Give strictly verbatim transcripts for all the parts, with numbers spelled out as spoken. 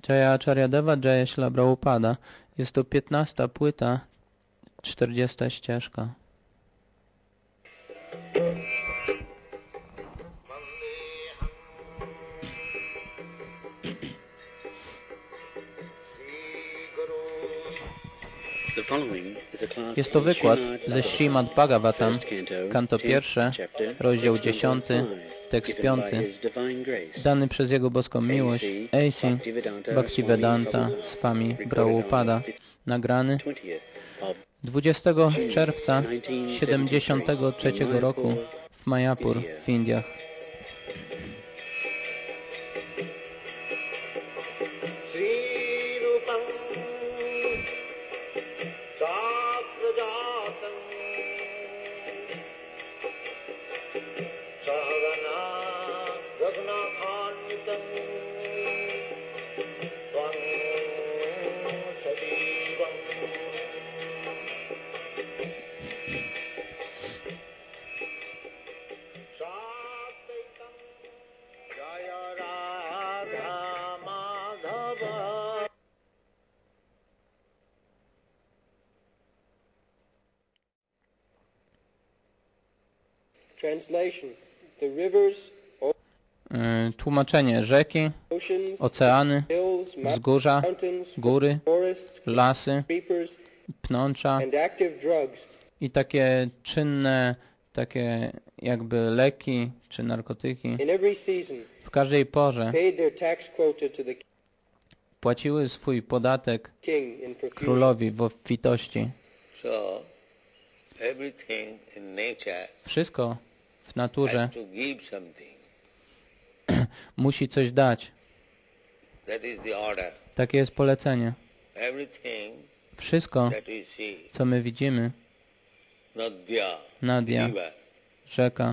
Jaya Acharyadeva Jaya Śrīla Prabhupada. Jest to piętnasta płyta, czterdziesta ścieżka. Jest to wykład ze Śrīmad Bhagavatam, kanto pierwsze, rozdział dziesiąty, tekst piąty, dany przez Jego boską miłość A C Bhaktivedanta Swami Prabhupada, nagrany dwudziestego czerwca siedemdziesiątego trzeciego roku w Mayapur w Indiach. Tłumaczenie: rzeki, oceany, wzgórza, góry, lasy, pnącza i takie czynne, takie jakby leki czy narkotyki w każdej porze płaciły swój podatek królowi w obfitości. Wszystko w naturze musi coś dać. Takie jest polecenie. Wszystko, co my widzimy, Nadia, rzeka.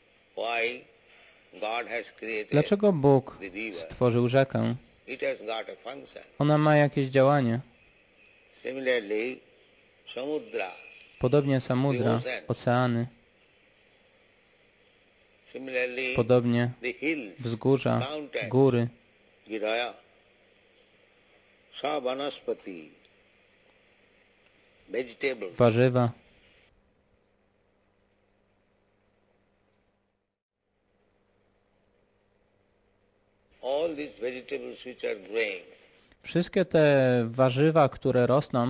Dlaczego Bóg stworzył rzekę? Ona ma jakieś działanie. Podobnie samudra, oceany. Podobnie wzgórza, góry, warzywa. Wszystkie te warzywa, które rosną,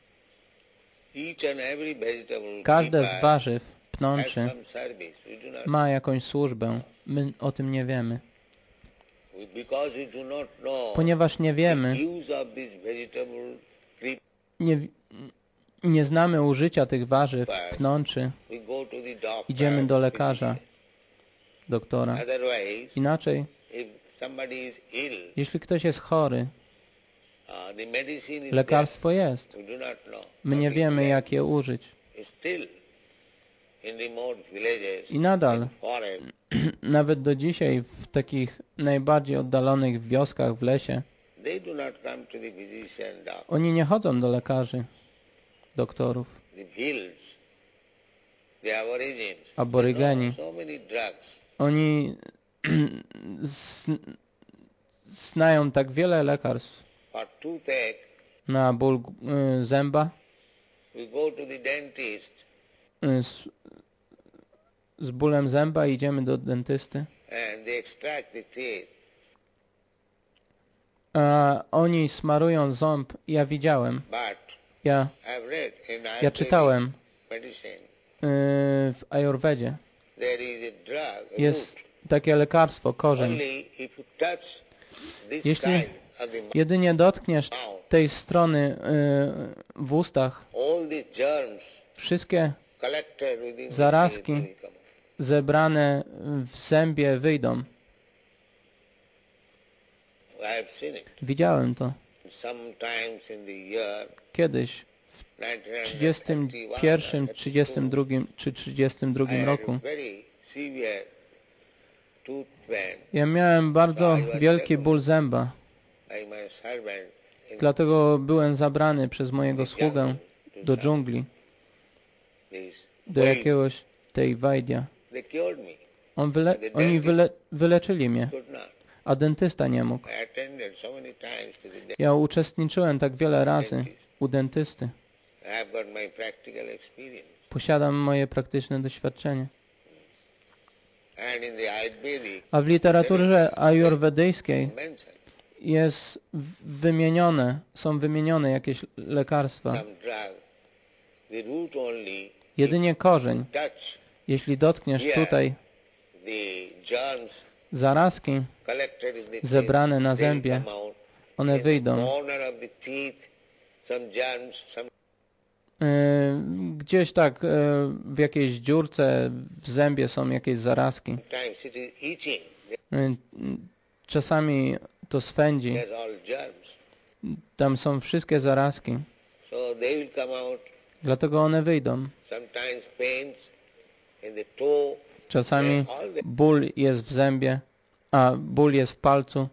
każde z warzyw pnączy ma jakąś służbę. My o tym nie wiemy. Ponieważ nie wiemy, nie, nie znamy użycia tych warzyw, pnączy, idziemy do lekarza, doktora. Inaczej, jeśli ktoś jest chory, lekarstwo jest. My nie wiemy, jak je użyć. I nadal, nawet do dzisiaj, w takich najbardziej oddalonych wioskach w lesie, oni nie chodzą do lekarzy, doktorów. Aborygeni, oni znają tak wiele lekarstw. Na ból y, zęba, y, z, z bólem zęba idziemy do dentysty. A oni smarują ząb. Ja widziałem. Ja, ja czytałem y, w Ajurvedzie. Jest takie lekarstwo, korzeń. Jeśli jedynie dotkniesz tej strony y, w ustach, wszystkie zarazki zebrane w zębie wyjdą. Widziałem to. Kiedyś, w trzydziestym pierwszym, trzydziestym drugim czy trzydziestym drugim roku, ja miałem bardzo wielki ból zęba. Dlatego byłem zabrany przez mojego sługę do dżungli, do jakiegoś tej Wajdia. On wyle, oni wyle, wyleczyli mnie, a dentysta nie mógł. Ja uczestniczyłem tak wiele razy u dentysty. Posiadam moje praktyczne doświadczenie. A w literaturze ajurwedyjskiej jest wymienione, są wymienione jakieś lekarstwa. Jedynie korzeń. Jeśli dotkniesz tutaj zarazki zebrane na zębie, one wyjdą. Gdzieś tak w jakiejś dziurce w zębie są jakieś zarazki. Czasami to swędzi. Tam są wszystkie zarazki. Dlatego one wyjdą. Czasami ból jest w zębie, a ból jest w palcu.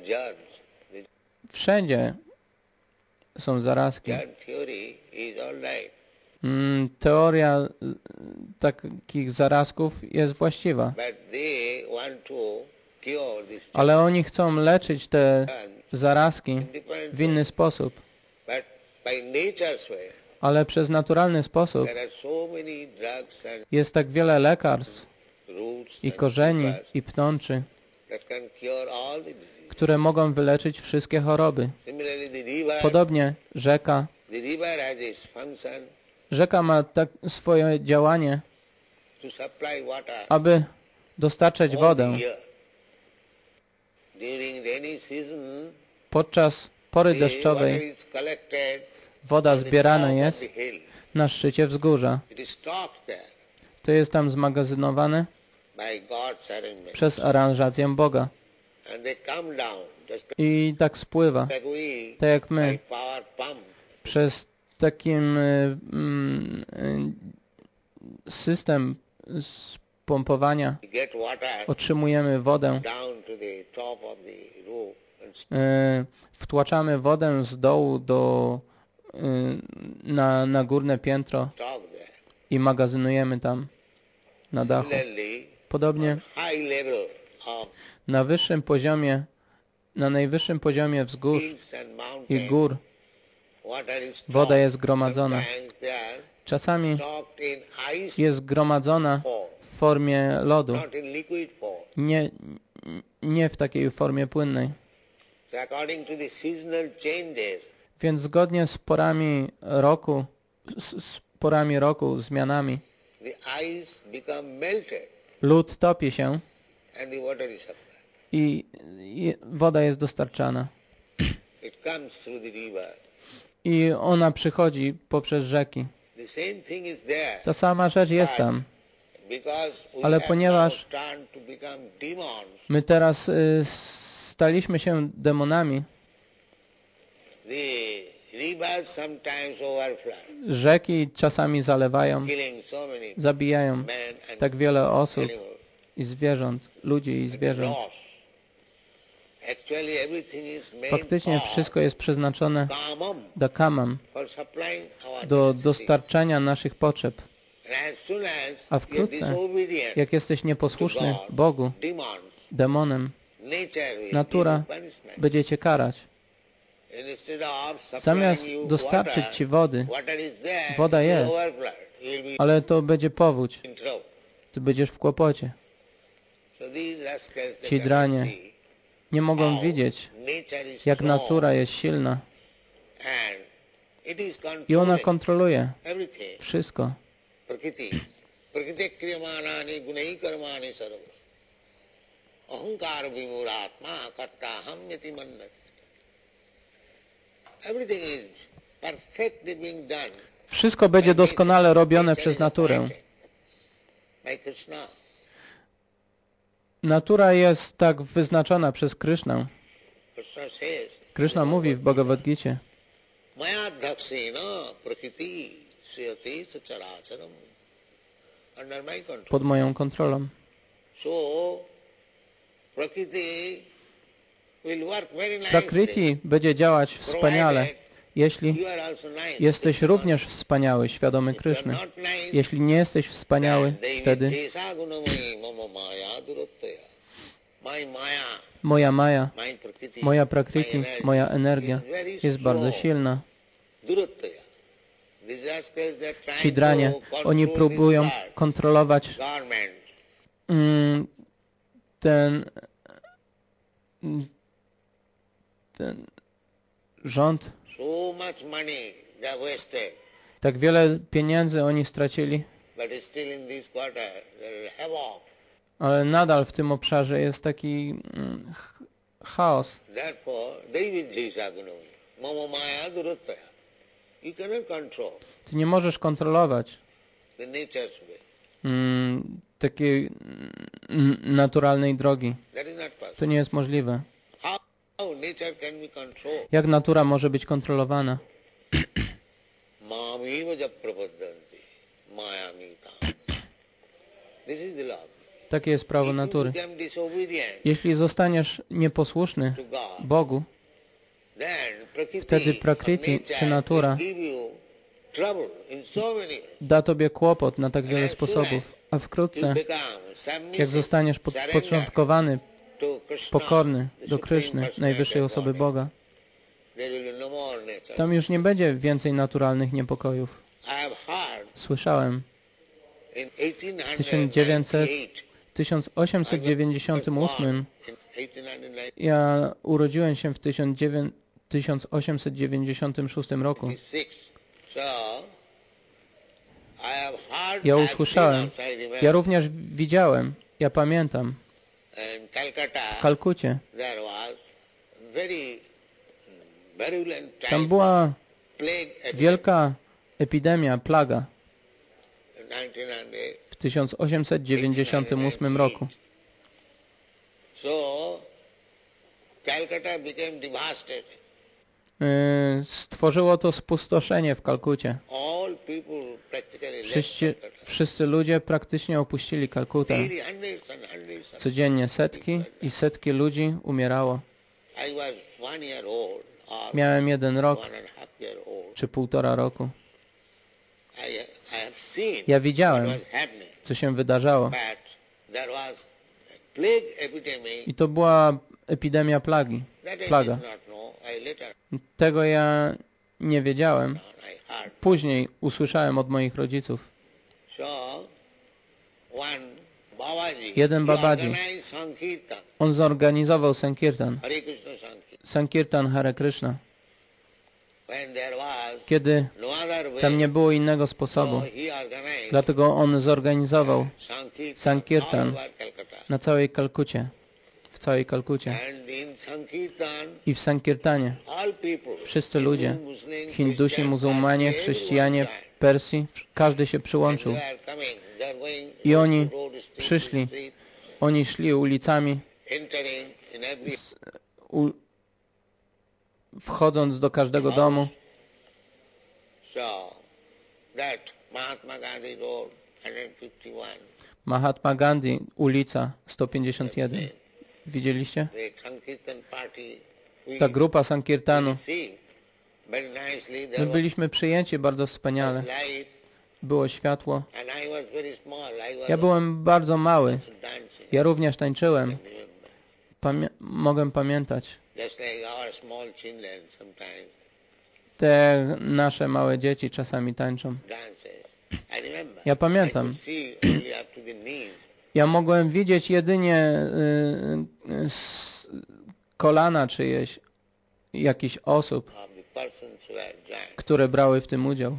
Wszędzie są zarazki. Mm, teoria takich zarazków jest właściwa. Ale oni chcą leczyć te zarazki w inny sposób. Ale przez naturalny sposób jest tak wiele lekarstw i korzeni i pnączy, które mogą wyleczyć wszystkie choroby. Podobnie rzeka. Rzeka ma tak swoje działanie, aby dostarczać wodę. Podczas pory deszczowej woda zbierana jest na szczycie wzgórza. To jest tam zmagazynowane przez aranżację Boga. I tak spływa, tak jak my, przez takim system pompowania otrzymujemy wodę. Wtłaczamy wodę z dołu do, na, na górne piętro i magazynujemy tam na dachu. Podobnie na wyższym poziomie, na najwyższym poziomie wzgórz i gór woda jest gromadzona. Czasami jest gromadzona w formie lodu, nie, nie w takiej formie płynnej. Więc zgodnie z porami roku, z, z porami roku, zmianami, lód topi się i, i woda jest dostarczana. I ona przychodzi poprzez rzeki. Ta sama rzecz jest tam. Ale ponieważ my teraz y, staliśmy się demonami, rzeki czasami zalewają, zabijają tak wiele osób i zwierząt, ludzi i zwierząt. Faktycznie wszystko jest przeznaczone do kamam, do dostarczania naszych potrzeb. A wkrótce, jak jesteś nieposłuszny Bogu, demonem, natura będzie cię karać. Zamiast dostarczyć ci wody, woda jest, ale to będzie powódź. Ty będziesz w kłopocie. Ci dranie nie mogą widzieć, jak natura jest silna. I ona kontroluje wszystko. Wszystko będzie doskonale robione przez naturę. Natura jest tak wyznaczona przez Krishnę. Krishna mówi w Bhagavad Gicie: pod moją kontrolą. Prakriti będzie działać wspaniale, jeśli jesteś również wspaniały, świadomy Kryszny. Jeśli nie jesteś wspaniały, wtedy Moja Maya, moja Prakriti, moja energia jest bardzo silna. Ci dranie, oni próbują kontrolować mm, ten, ten rząd. Tak wiele pieniędzy oni stracili, ale nadal w tym obszarze jest taki mm, chaos. Ty nie możesz kontrolować mm, takiej mm, naturalnej drogi. To nie jest możliwe. Jak natura może być kontrolowana? Takie jest prawo natury. Jeśli zostaniesz nieposłuszny Bogu, wtedy Prakriti czy natura da tobie kłopot na tak wiele sposobów, a wkrótce, jak zostaniesz podporządkowany, pokorny do Kryszny, najwyższej osoby Boga, tam już nie będzie więcej naturalnych niepokojów. Słyszałem, w tysiąc osiemset dziewięćdziesiątym ósmym ja urodziłem się w tysiąc osiemset dziewięćdziesiątym szóstym roku. Ja usłyszałem, ja również widziałem, ja pamiętam, w Kalkucie tam była wielka epidemia, plaga w tysiąc osiemset dziewięćdziesiątym ósmym roku. Stworzyło to spustoszenie w Kalkucie. Wszyscy, wszyscy ludzie praktycznie opuścili Kalkutę. Codziennie setki i setki ludzi umierało. Miałem jeden rok czy półtora roku. Ja widziałem, co się wydarzało. I to była epidemia plagi, plaga. Tego ja nie wiedziałem. Później usłyszałem od moich rodziców. Jeden Babaji, on zorganizował Sankirtan. Sankirtan Hare Krishna. Kiedy tam nie było innego sposobu. Dlatego on zorganizował Sankirtan na całej Kalkucie. W całej Kalkucie. I w Sankirtanie wszyscy ludzie, Hindusi, muzułmanie, chrześcijanie, Persji, każdy się przyłączył. I oni przyszli, oni szli ulicami, z, u, wchodząc do każdego domu. Mahatma Gandhi, ulica sto pięćdziesiąt jeden. Widzieliście? Ta grupa Sankirtanu. My byliśmy przyjęci bardzo wspaniale. Było światło. Ja byłem bardzo mały. Ja również tańczyłem. Pamię mogę pamiętać. Te nasze małe dzieci czasami tańczą. Ja pamiętam. Ja mogłem widzieć jedynie y, y, z kolana czyjeś, jakichś osób, które brały w tym udział.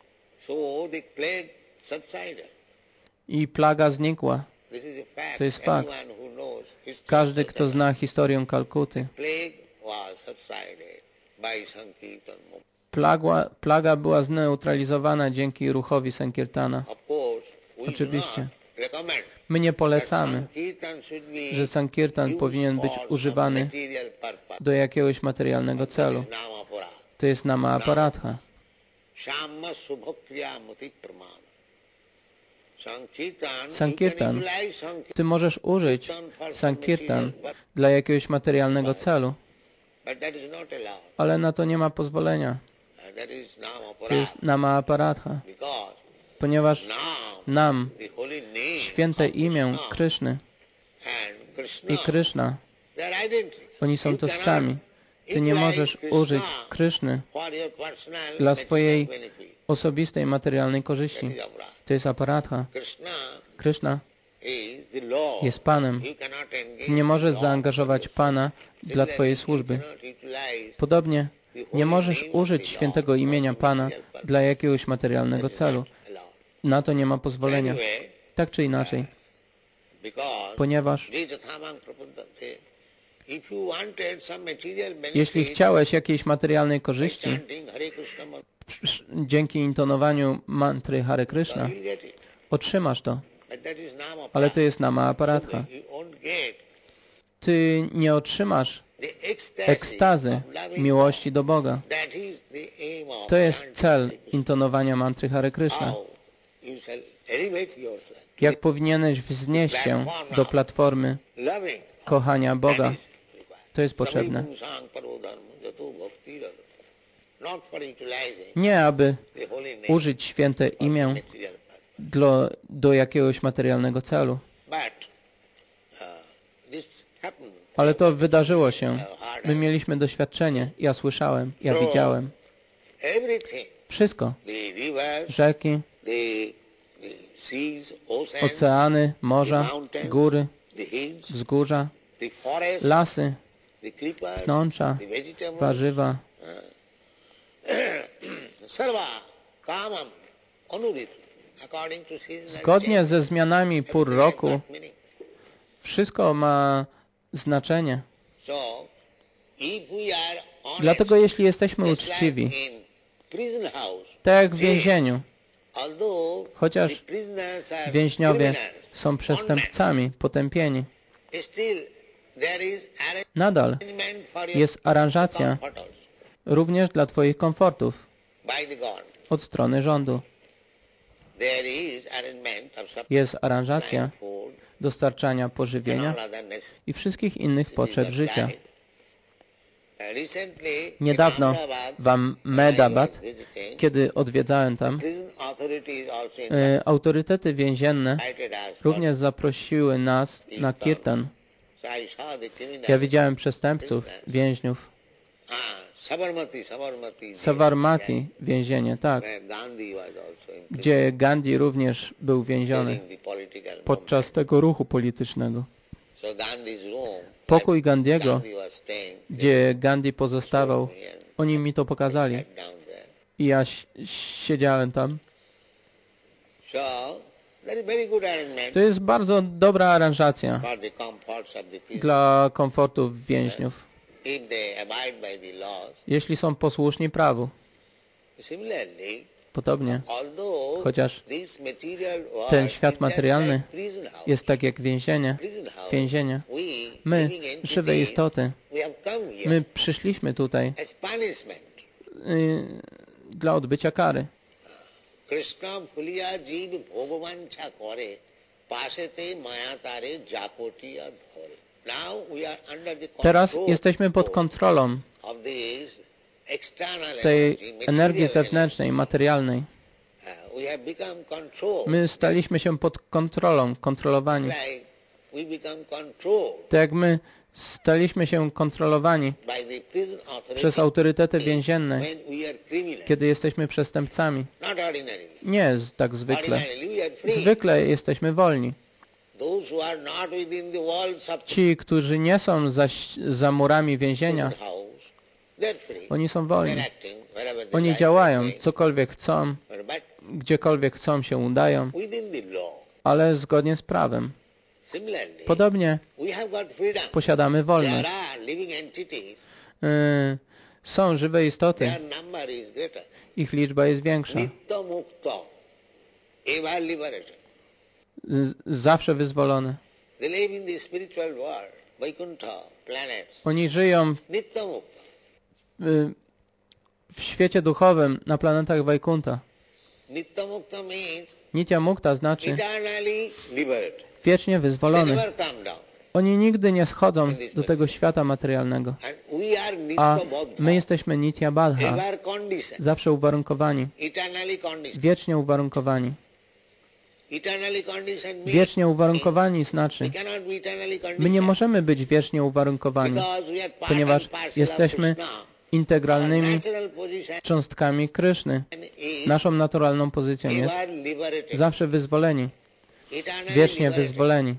I plaga znikła. To jest fakt. Każdy, kto zna historię Kalkuty. Plaga, plaga była zneutralizowana dzięki ruchowi Sankirtana. Oczywiście. My nie polecamy, że Sankirtan powinien być używany do jakiegoś materialnego celu. To jest nama aparatha. Sankirtan. Ty możesz użyć Sankirtan dla jakiegoś materialnego celu, ale na to nie ma pozwolenia. To jest nama aparatha. Ponieważ nam święte imię Kryszny i Kryszna. Oni są tożsami. Ty nie możesz użyć Kryszny dla swojej osobistej materialnej korzyści. To jest aparatha. Kryszna jest Panem. Ty nie możesz zaangażować Pana dla Twojej służby. Podobnie nie możesz użyć świętego imienia Pana dla jakiegoś materialnego celu. Na to nie ma pozwolenia. Tak czy inaczej. Ponieważ jeśli chciałeś jakiejś materialnej korzyści dzięki intonowaniu mantry Hare Krishna, otrzymasz to. Ale to jest nama aparatha. Ty nie otrzymasz ekstazy miłości do Boga. To jest cel intonowania mantry Hare Krishna. Jak powinieneś wznieść się do platformy kochania Boga. To jest potrzebne. Nie, aby użyć święte imię do, do jakiegoś materialnego celu. Ale to wydarzyło się. My mieliśmy doświadczenie. Ja słyszałem, ja widziałem. Wszystko. Rzeki, oceany, morza, góry, wzgórza, lasy, pnącza, warzywa. Zgodnie ze zmianami pór roku, wszystko ma znaczenie. Dlatego jeśli jesteśmy uczciwi, tak jak w więzieniu, chociaż więźniowie są przestępcami, potępieni, nadal jest aranżacja również dla Twoich komfortów od strony rządu. Jest aranżacja dostarczania pożywienia i wszystkich innych potrzeb życia. Niedawno w Ahmedabad, kiedy odwiedzałem tam, e, autorytety więzienne również zaprosiły nas na kirtan. Ja widziałem przestępców, więźniów. Sabarmati więzienie, tak, gdzie Gandhi również był więziony podczas tego ruchu politycznego. Pokój Gandhiego, gdzie Gandhi pozostawał, oni mi to pokazali i ja siedziałem tam. To jest bardzo dobra aranżacja dla komfortów więźniów, jeśli są posłuszni prawu. Podobnie, chociaż ten świat materialny jest tak jak więzienie, więzienie. My, żywe istoty, my przyszliśmy tutaj y, dla odbycia kary. Teraz jesteśmy pod kontrolą tej energii zewnętrznej, materialnej. My staliśmy się pod kontrolą, kontrolowani. Tak jak my staliśmy się kontrolowani przez autorytety więzienne, kiedy jesteśmy przestępcami. Nie tak zwykle. Zwykle jesteśmy wolni. Ci, którzy nie są za, za murami więzienia, oni są wolni. Oni działają, cokolwiek chcą, gdziekolwiek chcą się udają, ale zgodnie z prawem. Podobnie posiadamy wolność. Yy, są żywe istoty. Ich liczba jest większa. Z, zawsze wyzwolone. Oni żyją w, w świecie duchowym na planetach Vaikunta. Nitya Mukta znaczy wiecznie wyzwolony. Oni nigdy nie schodzą do tego świata materialnego. A my jesteśmy Nitya Baddha, zawsze uwarunkowani, wiecznie uwarunkowani. Wiecznie uwarunkowani znaczy, my nie możemy być wiecznie uwarunkowani, ponieważ jesteśmy integralnymi cząstkami Kryszny. Naszą naturalną pozycją jest zawsze wyzwoleni, wiecznie wyzwoleni.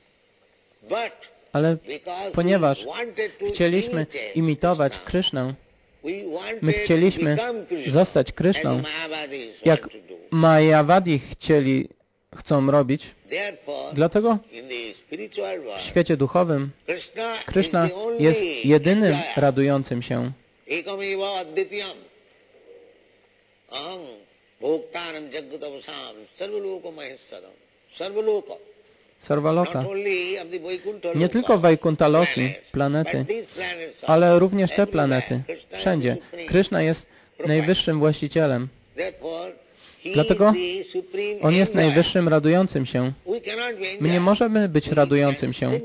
Ale ponieważ chcieliśmy imitować Krysznę, my chcieliśmy zostać Kryszną, jak Mayavadi chcieli, chcą robić. Dlatego w świecie duchowym Kryszna jest jedynym radującym się. Sarvaloka. Nie tylko Vaikuntha-loki, planety, ale również te planety. Wszędzie. Kryszna jest najwyższym właścicielem. Dlatego On jest najwyższym radującym się. My nie możemy być radującym się.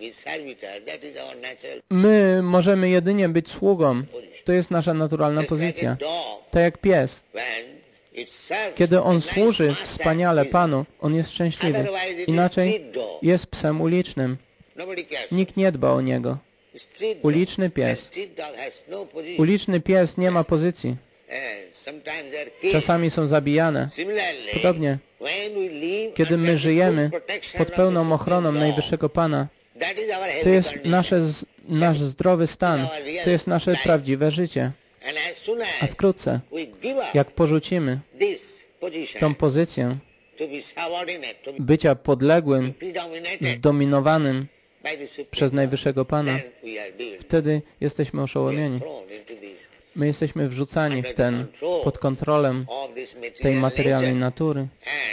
My możemy jedynie być sługą. To jest nasza naturalna pozycja. Tak jak pies. Kiedy on służy wspaniale Panu, on jest szczęśliwy. Inaczej jest psem ulicznym. Nikt nie dba o niego. Uliczny pies. Uliczny pies nie ma pozycji. Czasami są zabijane. Podobnie, kiedy my żyjemy pod pełną ochroną Najwyższego Pana, to jest nasze, nasz zdrowy stan, to jest nasze prawdziwe życie. A wkrótce, jak porzucimy tą pozycję bycia podległym, zdominowanym przez Najwyższego Pana, wtedy jesteśmy oszołomieni. My jesteśmy wrzucani w ten, pod kontrolę tej materialnej natury.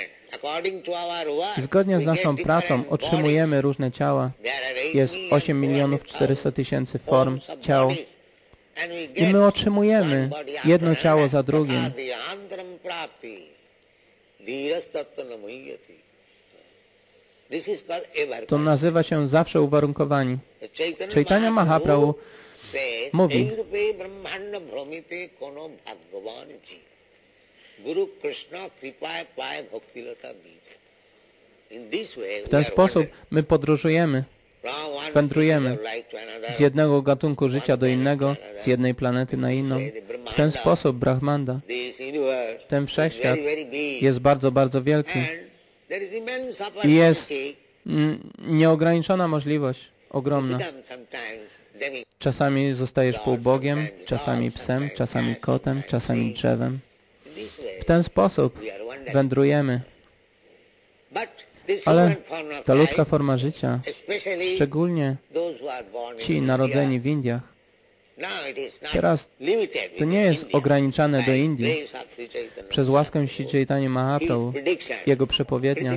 Zgodnie z naszą pracą otrzymujemy różne ciała. Jest osiem milionów czterysta tysięcy form ciał. I my otrzymujemy jedno ciało za drugim. To nazywa się zawsze uwarunkowani. Chaitanya Mahaprabhu mówi, w ten sposób my podróżujemy, wędrujemy z jednego gatunku życia do innego, z jednej planety na inną. W ten sposób Brahmanda, ten wszechświat jest bardzo, bardzo wielki i jest nieograniczona możliwość, ogromna. Czasami zostajesz półbogiem, czasami psem, czasami kotem, czasami drzewem. W ten sposób wędrujemy. Ale ta ludzka forma życia, szczególnie ci narodzeni w Indiach, teraz to nie jest ograniczane do Indii. Przez łaskę Śri Chaitanya Mahaprabhu, Jego przepowiednia,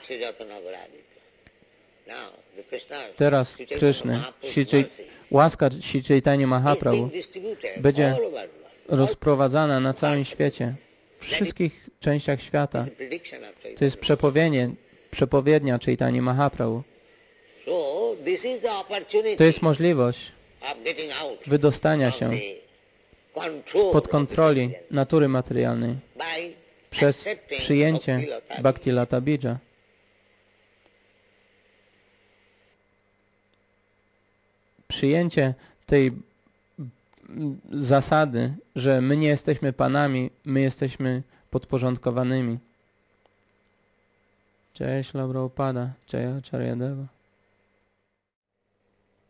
teraz Kryszny, łaska Śri Chaitanya Mahaprabhu będzie rozprowadzana na całym świecie, w wszystkich częściach świata. To jest przepowiednie, przepowiednia Chaitanya Mahaprabhu. To jest możliwość wydostania się spod kontroli natury materialnej przez przyjęcie Bhakti-lata Bija. Przyjęcie tej zasady, że my nie jesteśmy panami, my jesteśmy podporządkowanymi. Jai Śrīla Prabhupada, Jai Acharya Deva.